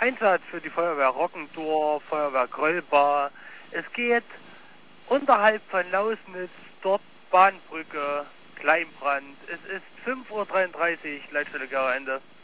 Einsatz für die Feuerwehr Roggendorf, Feuerwehr Grölba. Es geht unterhalb von Lausnitz, dort Bahnbrücke, Kleinbrand. Es ist 5:33 Uhr, Leitstelle Gera Ende.